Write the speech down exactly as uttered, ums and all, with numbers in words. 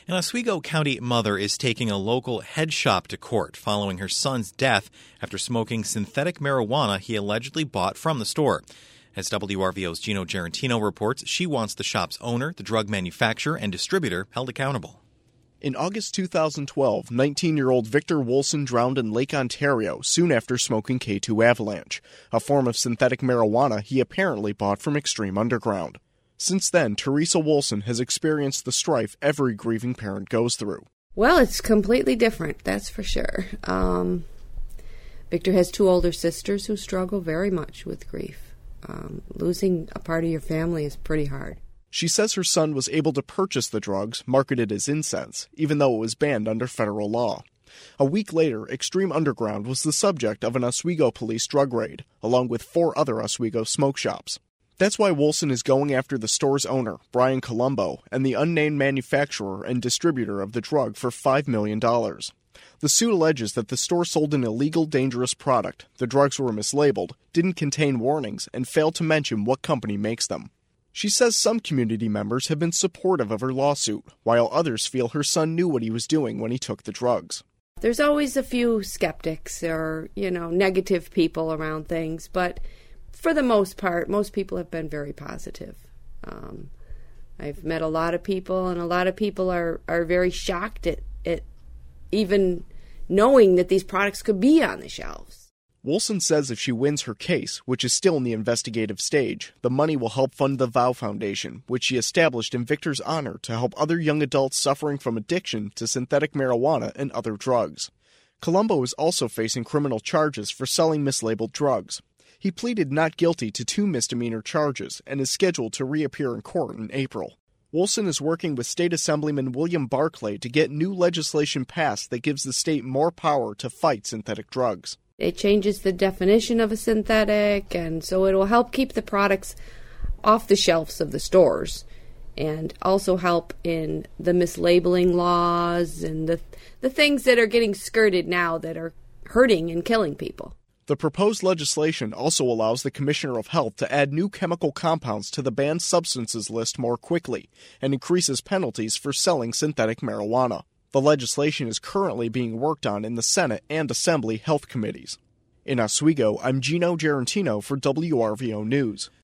An Oswego County mother is taking a local head shop to court following her son's death after smoking synthetic marijuana he allegedly bought from the store. As W R V O's Gino Gerentino reports, she wants the shop's owner, the drug manufacturer, and distributor held accountable. In August two thousand twelve, nineteen-year-old Victor Wolson drowned in Lake Ontario soon after smoking K two Avalanche, a form of synthetic marijuana he apparently bought from Extreme Underground. Since then, Teresa Wolson has experienced the strife every grieving parent goes through. Well, it's completely different, that's for sure. Um, Victor has two older sisters who struggle very much with grief. Um, losing a part of your family is pretty hard. She says her son was able to purchase the drugs, marketed as incense, even though it was banned under federal law. A week later, Extreme Underground was the subject of an Oswego police drug raid, along with four other Oswego smoke shops. That's why Wolson is going after the store's owner, Brian Colombo, and the unnamed manufacturer and distributor of the drug for five million dollars. The suit alleges that the store sold an illegal, dangerous product, the drugs were mislabeled, didn't contain warnings, and failed to mention what company makes them. She says some community members have been supportive of her lawsuit, while others feel her son knew what he was doing when he took the drugs. There's always a few skeptics or, you know, negative people around things, but for the most part, most people have been very positive. Um, I've met a lot of people, and a lot of people are, are very shocked at, at even knowing that these products could be on the shelves. Wolson says if she wins her case, which is still in the investigative stage, the money will help fund the Vow Foundation, which she established in Victor's honor to help other young adults suffering from addiction to synthetic marijuana and other drugs. Colombo is also facing criminal charges for selling mislabeled drugs. He pleaded not guilty to two misdemeanor charges and is scheduled to reappear in court in April. Wolson is working with State Assemblyman William Barclay to get new legislation passed that gives the state more power to fight synthetic drugs. It changes the definition of a synthetic, and so it will help keep the products off the shelves of the stores and also help in the mislabeling laws and the the things that are getting skirted now that are hurting and killing people. The proposed legislation also allows the Commissioner of Health to add new chemical compounds to the banned substances list more quickly and increases penalties for selling synthetic marijuana. The legislation is currently being worked on in the Senate and Assembly health committees. In Oswego, I'm Gino Gerentino for W R V O News.